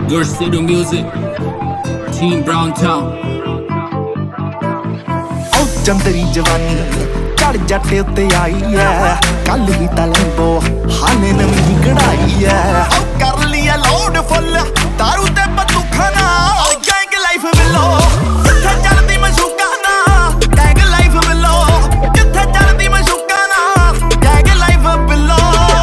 Girl Studio Music, Team Brown Town। Chandri जवानी चढ़ जट्टे उत्ते आई है, कल ही तलबो हाले नवी कढ़ाई है। कर लिया लोड फुल दारू ते बंदूखा ना, गैंग लाइफ मिलो जिथे चलदी मशूका ना, गैंग लाइफ मिलो जिथे चलदी मशूका ना, गैंग लाइफ मिलो।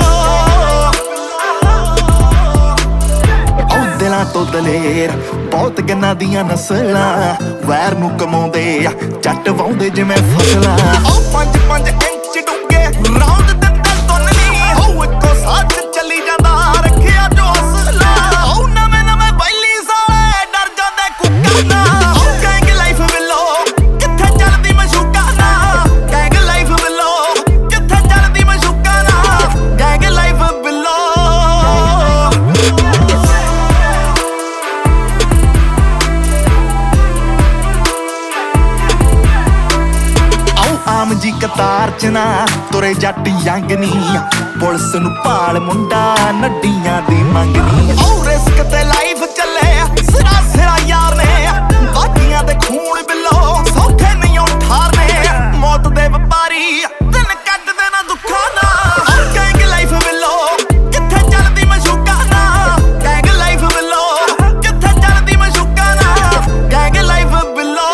ओ दिलां तो दलेर बहुत गन्ना दियां नस्लां, वैर नूं कमाउंदे जट वाउंदे जिवें फसलां। ओ 5-5 इंच डूंगे राउंड दिंदे तुलनी, हो इक्को साथ चली जांदा रखिया जो हौसला। ओ नवें बैली साले डर जांदे कुक्का ना, ओ गैंग लाइफ मिलो किथे चलदी मशूका ना, गैंग लाइफ मिलो किथे चलदी मशूका ना, गैंग लाइफ मिलो। आम जी कतार च ना तुरे जट यंग नी, पुलिस नूं भाल मुंडा नड्डियां दी मंगनी। ओ रिस्क ते लाइफ चले सिरा सिरा यार ने, बाकियां दे खून बिलो सौखे नहीं उठारने। मौत दे व्यापारी दिन कटदे ना दुखा ना, गैंग लाइफ मिलो किथे चलदी मशूका ना, गैंग लाइफ मिलो किथे चलदी मशूका ना, गैंग लाइफ मिलो।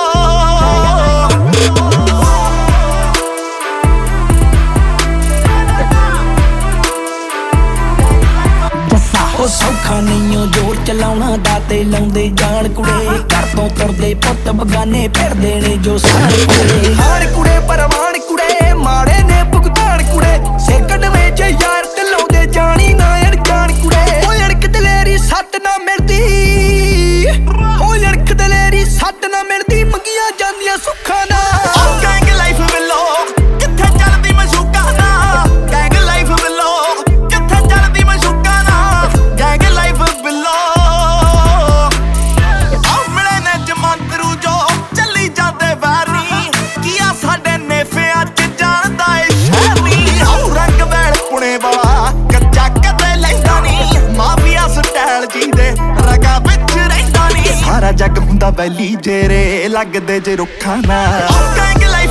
सौखा नहीं जोर चलाउणा दाते लाउंदे जान कुड़े, घर तो तुरदे पुत बगाने फिरदे ने जो साण कुड़े। हाण कुड़े परवान कुड़े माड़े ने भुगतान कुड़े, सिर कढवे च यार ढलाउंदे जानी ना अड़जान कुड़े। ओ अड़क दलेरी सट ना मिलदी, ओ अड़क दलेरी सट ना मिलदी, मंगियां जांदियां सुखा ना। गैंग लाइफ मिलो किथे चलदी मशूका ना, गैंग लाइफ मिलो किथे चलदी मशूका ना, गैंग लाइफ मिलो। मिले ने जमांतरू जो चली जांदे वैरनी, किया साडे नेफियां च जानदा ए शहरी। रंग बैल पुणे वाला कच्चा कदे लैंदा नी, माफिया स्टाइल जी दे रगा विच रहिंदा नी। सारा जग हुंदा बैली जेरे लगदे जे रुखा ना, गैंग लाइफ